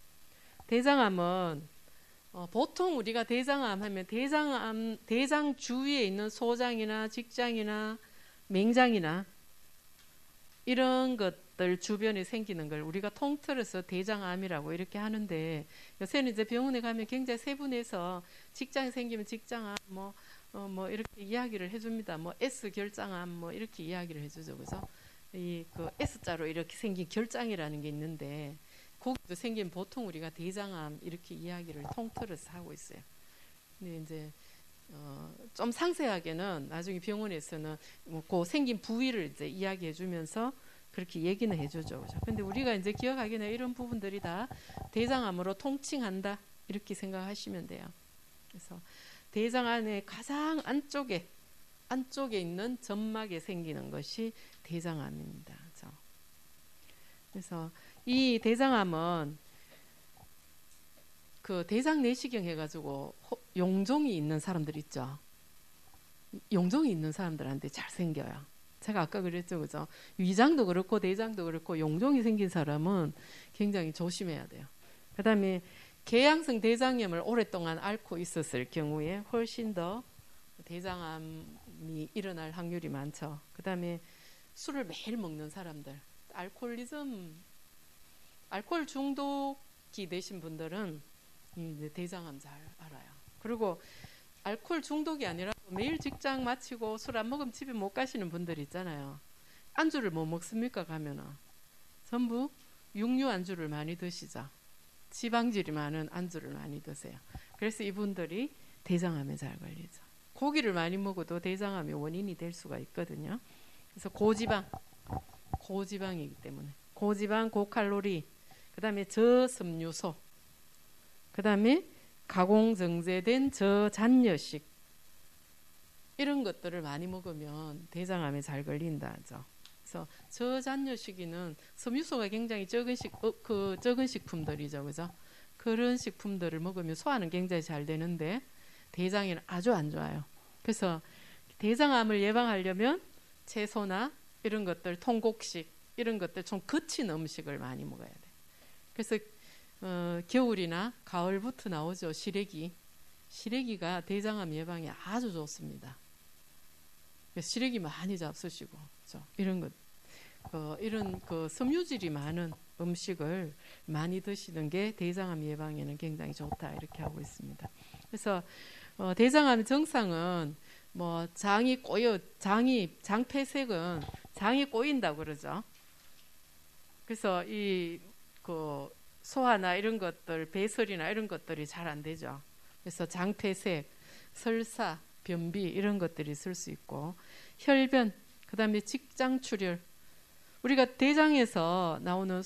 대장암은 보통 우리가 대장암 하면 대장 주위에 있는 소장이나 직장이나 맹장이나 이런 것들 주변에 생기는 걸 우리가 통틀어서 대장암이라고 이렇게 하는데 요새는 이제 병원에 가면 굉장히 세분해서 직장에 생기면 직장암 뭐 이렇게 이야기를 해줍니다. 뭐 S 결장암 뭐 이렇게 이야기를 해주죠, 그죠? 이 그 S자로 이렇게 생긴 결장이라는 게 있는데 거기도 생긴 보통 우리가 대장암 이렇게 이야기를 통틀어서 하고 있어요. 근데 이제 좀 상세하게는 나중에 병원에서는 뭐 그 생긴 부위를 이제 이야기해주면서 그렇게 얘기는 해주죠. 그죠? 근데 우리가 이제 기억하기는 이런 부분들이 다 대장암으로 통칭한다 이렇게 생각하시면 돼요. 그래서 대장 안에 가장 안쪽에 있는 점막에 생기는 것이 대장암입니다. 그래서 이 대장암은 그 대장 내시경 해가지고 용종이 있는 사람들 있죠. 용종이 있는 사람들한테 잘 생겨요. 제가 아까 그랬죠, 그죠? 위장도 그렇고 대장도 그렇고 용종이 생긴 사람은 굉장히 조심해야 돼요. 그다음에 궤양성 대장염을 오랫동안 앓고 있었을 경우에 훨씬 더 대장암이 일어날 확률이 많죠. 그다음에 술을 매일 먹는 사람들, 알코올 중독이 되신 분들은 이제 대장암 잘 알아요. 그리고 알코올 중독이 아니라 매일 직장 마치고 술 안 먹으면 집에 못 가시는 분들 있잖아요. 안주를 뭐 먹습니까? 가면은 전부 육류 안주를 많이 드시죠. 지방질이 많은 안주를 많이 드세요. 그래서 이분들이 대장암에 잘 걸리죠. 고기를 많이 먹어도 대장암의 원인이 될 수가 있거든요. 그래서 고지방이기 때문에 고지방, 고칼로리, 그 다음에 저섬유소, 그 다음에 가공정제된 저잔여식 이런 것들을 많이 먹으면 대장암에 잘 걸린다죠. 그래서 저잔여식이는 섬유소가 굉장히 적은 식품들이죠, 그죠? 그런 식품들을 먹으면 소화는 굉장히 잘 되는데 대장에는 아주 안 좋아요. 그래서 대장암을 예방하려면 채소나 이런 것들, 통곡식 이런 것들 좀 거친 음식을 많이 먹어야 돼. 그래서 겨울이나 가을부터 나오죠. 시래기가 대장암 예방에 아주 좋습니다. 그래서 시래기 많이 잡수시고, 그렇죠? 이런 섬유질이 많은 음식을 많이 드시는 게 대장암 예방에는 굉장히 좋다 이렇게 하고 있습니다. 그래서 대장암 증상은 뭐 장폐색은 장이 꼬인다고 그러죠. 그래서 소화나 이런 것들, 배설이나 이런 것들이 잘 안 되죠. 그래서 장폐색, 설사, 변비 이런 것들이 있을 수 있고, 혈변, 그다음에 직장출혈. 우리가 대장에서 나오는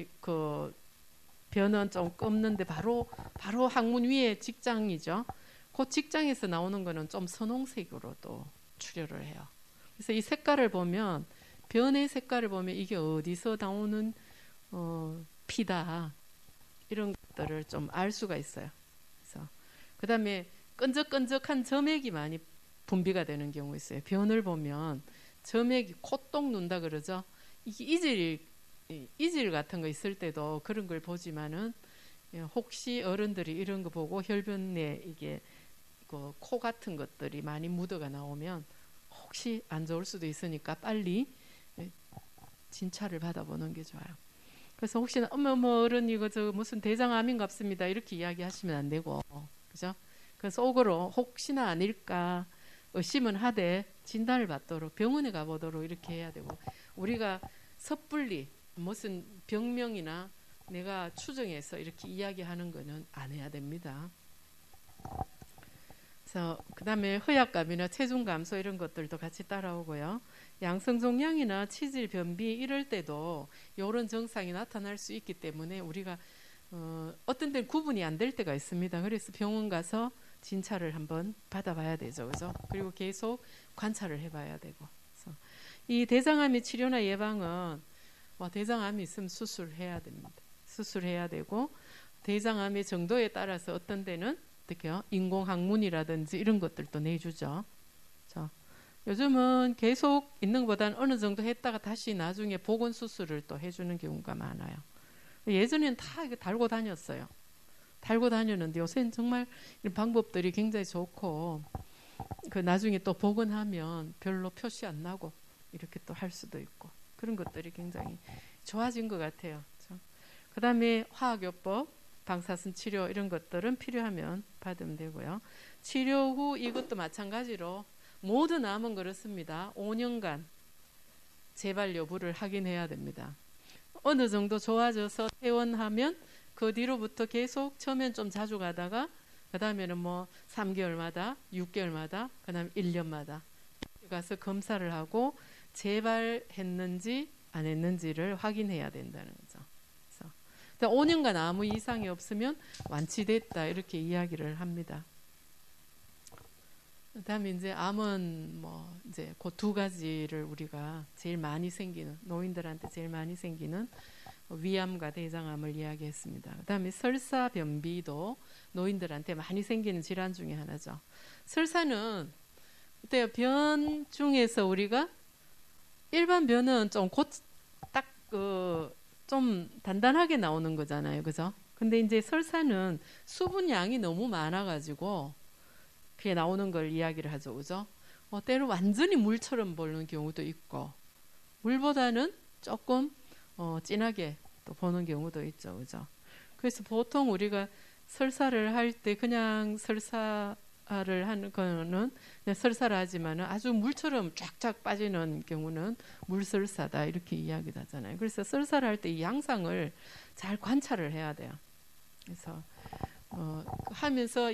변은 좀 검는데 바로 항문 위에 직장이죠. 그 직장에서 나오는 거는 좀 선홍색으로 또 출혈을 해요. 그래서 이 색깔을 보면, 변의 색깔을 보면 이게 어디서 나오는 피다 이런 것들을 좀 알 수가 있어요. 그래서 그다음에 끈적끈적한 점액이 많이 분비가 되는 경우 있어요. 변을 보면 점액이 콧똥 눈다 그러죠. 이게 이질 같은 거 있을 때도 그런 걸 보지만은, 혹시 어른들이 이런 거 보고 혈변에 이게 코 같은 것들이 많이 묻어가 나오면 혹시 안 좋을 수도 있으니까 빨리 진찰을 받아보는 게 좋아요. 그래서 혹시나 어머 어른 이거 저 무슨 대장암인 같습니다 이렇게 이야기하시면 안 되고, 그죠? 그래서 속으로 혹시나 아닐까 의심은 하되 진단을 받도록 병원에 가보도록 이렇게 해야 되고, 우리가 섣불리 무슨 병명이나 내가 추정해서 이렇게 이야기하는 거는 안 해야 됩니다. 그래서 그다음에 허약감이나 체중 감소 이런 것들도 같이 따라오고요. 양성종양이나 치질, 변비 이럴 때도 이런 증상이 나타날 수 있기 때문에 우리가 어떤 때는 구분이 안 될 때가 있습니다. 그래서 병원 가서 진찰을 한번 받아봐야 되죠, 그죠? 그리고 계속 관찰을 해봐야 되고. 그래서 이 대장암의 치료나 예방은 대장암이 있으면 수술해야 됩니다. 수술해야 되고, 대장암의 정도에 따라서 어떤 데는 어떻게요? 인공항문이라든지 이런 것들도 내주죠. 자, 요즘은 계속 있는 것보다는 어느 정도 했다가 다시 나중에 보건 수술을 또 해주는 경우가 많아요. 예전에는 다 이거 달고 다녔어요. 달고 다녔는데 요새는 정말 이런 방법들이 굉장히 좋고, 나중에 또 복원하면 별로 표시 안 나고 이렇게 또 할 수도 있고, 그런 것들이 굉장히 좋아진 것 같아요. 그 다음에 화학요법, 방사선 치료 이런 것들은 필요하면 받으면 되고요. 치료 후 이것도 마찬가지로 모든 암은 그렇습니다. 5년간 재발 여부를 확인해야 됩니다. 어느 정도 좋아져서 퇴원하면 그 뒤로부터 계속 처음엔 좀 자주 가다가 그 다음에는 뭐 3개월마다 6개월마다 그 다음에 1년마다 가서 검사를 하고 재발했는지 안 했는지를 확인해야 된다는 거죠. 5년간 아무 이상이 없으면 완치됐다 이렇게 이야기를 합니다. 그다음에 이제 암은 이제 그 두 가지를 우리가 제일 많이 생기는, 노인들한테 제일 많이 생기는 위암과 대장암을 이야기했습니다. 그다음에 설사, 변비도 노인들한테 많이 생기는 질환 중에 하나죠. 설사는 어때요? 변 중에서 우리가 일반 변은 좀 좀 단단하게 나오는 거잖아요, 그죠? 근데 이제 설사는 수분량이 너무 많아가지고 그게 나오는 걸 이야기를 하죠, 그죠? 때로 완전히 물처럼 보는 경우도 있고, 물보다는 조금 진하게 또 보는 경우도 있죠, 그죠? 그래서 보통 우리가 설사를 할 때 그냥 설사를 하는 거는 그냥 설사를 하지만은 아주 물처럼 쫙쫙 빠지는 경우는 물설사다 이렇게 이야기를 하잖아요. 그래서 설사를 할 때 이 양상을 잘 관찰을 해야 돼요. 그래서 하면서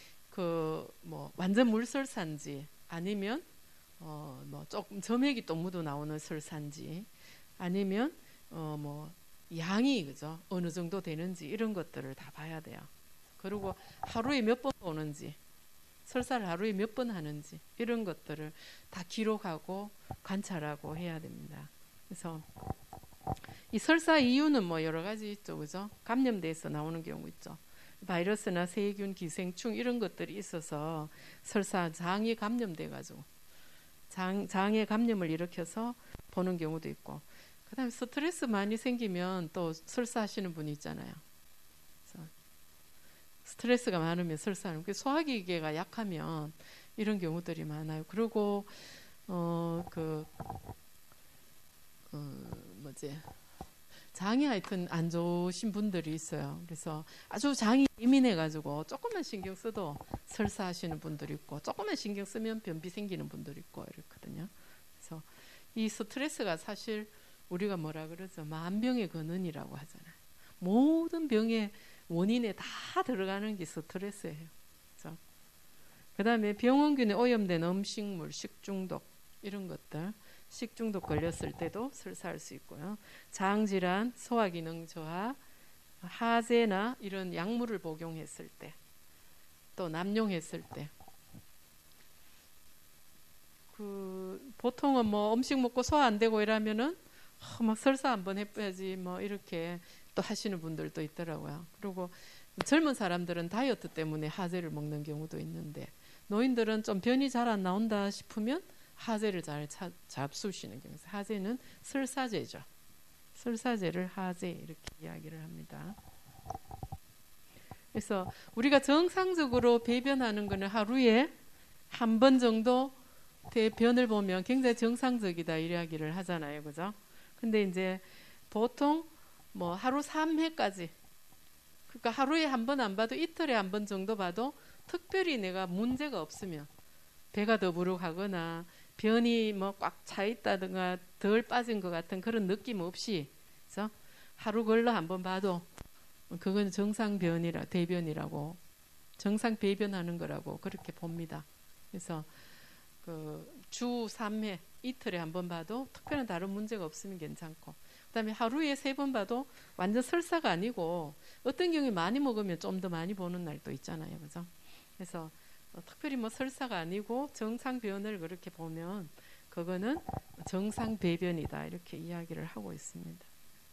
완전 물설사인지 아니면 조금 점액이 또 묻어 나오는 설사인지 아니면 양이 그죠 어느 정도 되는지 이런 것들을 다 봐야 돼요. 그리고 하루에 몇 번 오는지, 설사를 하루에 몇 번 하는지 이런 것들을 다 기록하고 관찰하고 해야 됩니다. 그래서 이 설사 이유는 여러 가지 있죠, 그죠? 감염돼서 나오는 경우 있죠. 바이러스나 세균, 기생충 이런 것들이 있어서 설사 장이 감염돼 가지고 장에 감염을 일으켜서 보는 경우도 있고, 그다음에 스트레스 많이 생기면 또 설사하시는 분이 있잖아요. 그래서 스트레스가 많으면 설사하는, 소화기계가 약하면 이런 경우들이 많아요. 그리고 뭐지, 장이 하여튼 안 좋으신 분들이 있어요. 그래서 아주 장이 예민해가지고 조금만 신경 써도 설사하시는 분들이 있고, 조금만 신경 쓰면 변비 생기는 분들이 있고 이렇거든요. 그래서 이 스트레스가 사실 우리가 뭐라 그러죠? 만병의 근원이라고 하잖아요. 모든 병의 원인에 다 들어가는 게 스트레스예요. 그래서 그다음에 병원균에 오염된 음식물, 식중독 이런 것들, 식중독 걸렸을 때도 설사할 수 있고요. 장질환, 소화기능 저하, 하재나 이런 약물을 복용했을 때, 또 남용했을 때, 보통은 뭐 음식 먹고 소화 안 되고 이러면은 막 설사 한번 해봐야지 뭐 이렇게 또 하시는 분들도 있더라고요. 그리고 젊은 사람들은 다이어트 때문에 하재를 먹는 경우도 있는데, 노인들은 좀 변이 잘 안 나온다 싶으면 하재를 잘 잡수시는 경우. 하재는 설사제죠. 설사제를 하재 이렇게 이야기를 합니다. 그래서 우리가 정상적으로 배변하는 거는 하루에 한 번 정도 대변을 보면 굉장히 정상적이다 이야기를 하잖아요. 그죠? 근데 이제 보통 뭐 하루 3회까지, 그러니까 하루에 한 번 안 봐도 이틀에 한 번 정도 봐도 특별히 내가 문제가 없으면, 배가 더부룩하거나 변이 뭐 꽉 차 있다든가 덜 빠진 것 같은 그런 느낌 없이, 그래서 하루 걸러 한 번 봐도 그건 정상 변이라, 대변이라고, 정상 배변하는 거라고 그렇게 봅니다. 그래서 주 3회 이틀에 한 번 봐도 특별한 다른 문제가 없으면 괜찮고, 그다음에 하루에 3번 봐도 완전 설사가 아니고, 어떤 경우에 많이 먹으면 좀 더 많이 보는 날도 있잖아요. 그죠? 그래서 특별히 뭐 설사가 아니고 정상 변을 그렇게 보면 그거는 정상 배변이다 이렇게 이야기를 하고 있습니다.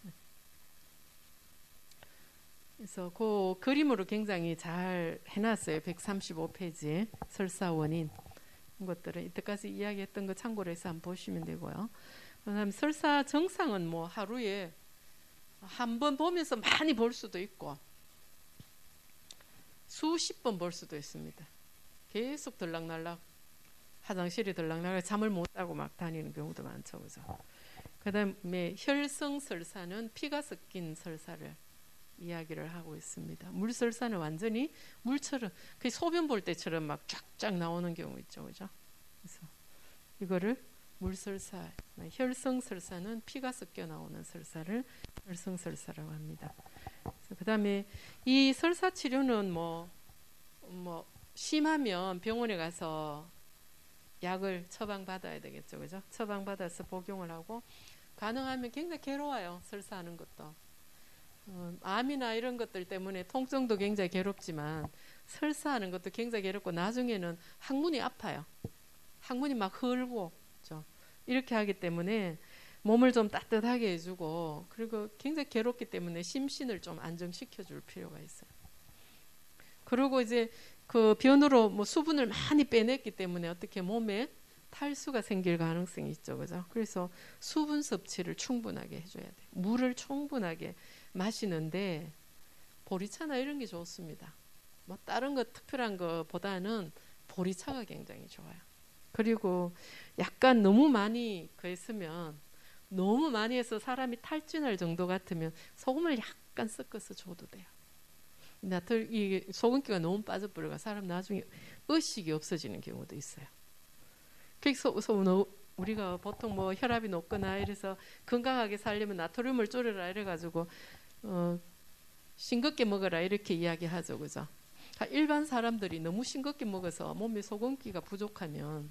그래서 그 그림으로 굉장히 잘 해놨어요. 135페이지 설사 원인 것들은 이때까지 이야기했던 거 참고로 해서 한번 보시면 되고요. 그다음에 설사 정상은 뭐 하루에 한 번 보면서 많이 볼 수도 있고 수십 번 볼 수도 있습니다. 계속 들락날락, 화장실이 들락날락 잠을 못 자고 막 다니는 경우도 많죠. 그죠? 그다음에 혈성 설사는 피가 섞인 설사를 이야기를 하고 있습니다. 물설사는 완전히 물처럼, 그 소변 볼 때처럼 막 쫙쫙 나오는 경우 있죠. 그죠? 그래서 이거를 물설사, 혈성 설사는 피가 섞여 나오는 설사를 혈성 설사라고 합니다. 그다음에 이 설사 치료는 뭐 심하면 병원에 가서 약을 처방받아야 되겠죠. 그죠? 처방받아서 복용을 하고, 가능하면 굉장히 괴로워요. 설사하는 것도. 암이나 이런 것들 때문에 통증도 굉장히 괴롭지만 설사하는 것도 굉장히 괴롭고, 나중에는 항문이 아파요. 항문이 막 흘고, 그렇죠? 이렇게 하기 때문에 몸을 좀 따뜻하게 해주고, 그리고 굉장히 괴롭기 때문에 심신을 좀 안정시켜 줄 필요가 있어요. 그리고 이제 그 변으로 뭐 수분을 많이 빼냈기 때문에 어떻게 몸에 탈수가 생길 가능성이 있죠. 그죠? 그래서 수분 섭취를 충분하게 해줘야 돼요. 물을 충분하게 마시는데 보리차나 이런 게 좋습니다. 뭐 다른 거 특별한 거보다는 보리차가 굉장히 좋아요. 그리고 약간 너무 많이 했으면, 너무 많이 해서 사람이 탈진할 정도 같으면 소금을 약간 섞어서 줘도 돼요. 이 소금기가 너무 빠져버려가 사람 나중에 의식이 없어지는 경우도 있어요. 그래서 우리가 보통 뭐 혈압이 높거나 이래서 건강하게 살려면 나트륨을 줄여라 이래가지고 싱겁게 먹어라 이렇게 이야기하죠. 그죠? 일반 사람들이 너무 싱겁게 먹어서 몸에 소금기가 부족하면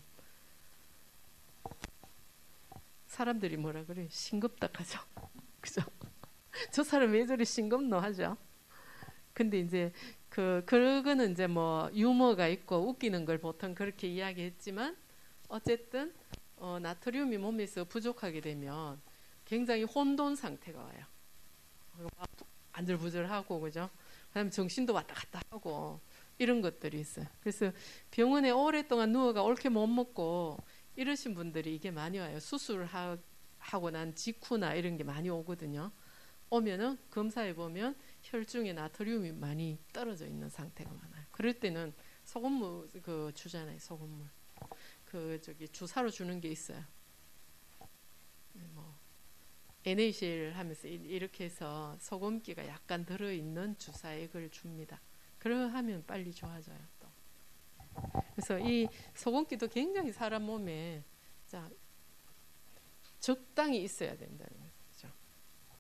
사람들이 뭐라 그래? 싱겁다 하죠. 그죠? 저 사람 왜 저리 싱겁노 하죠. 근데 이제 그거는 이제 뭐 유머가 있고 웃기는 걸 보통 그렇게 이야기했지만, 어쨌든 나트륨이 몸에서 부족하게 되면 굉장히 혼돈 상태가 와요. 안절부절하고, 그죠? 그다음에 정신도 왔다 갔다 하고 이런 것들이 있어요. 그래서 병원에 오랫동안 누워가 옳게 못 먹고 이러신 분들이 이게 많이 와요. 수술하고 난 직후나 이런 게 많이 오거든요. 오면은 검사해 보면 혈중에 나트륨이 많이 떨어져 있는 상태가 많아요. 그럴 때는 소금물 그 주잖아요. 소금물. 그 저기 주사로 주는 게 있어요. 뭐 NaCl 하면서 이렇게 해서 소금기가 약간 들어 있는 주사액을 줍니다. 그러하면 빨리 좋아져요. 또. 그래서 이 소금기도 굉장히 사람 몸에 자 적당히 있어야 된다는 거예요.